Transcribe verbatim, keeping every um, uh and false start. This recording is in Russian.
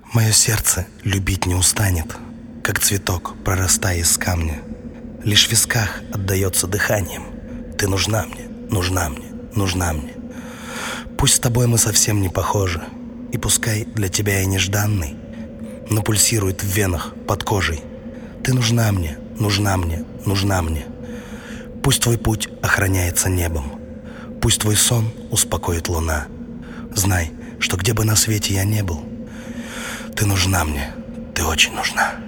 Мое сердце любить не устанет, как цветок, прорастая из камня. Лишь в висках отдается дыханием. Ты нужна мне, нужна мне, нужна мне. Пусть с тобой мы совсем не похожи, и пускай для тебя я нежданный, но пульсирует в венах под кожей. Ты нужна мне, нужна мне, нужна мне. Пусть твой путь охраняется небом, пусть твой сон успокоит луна. Знай, что где бы на свете я не был, ты нужна мне, ты очень нужна.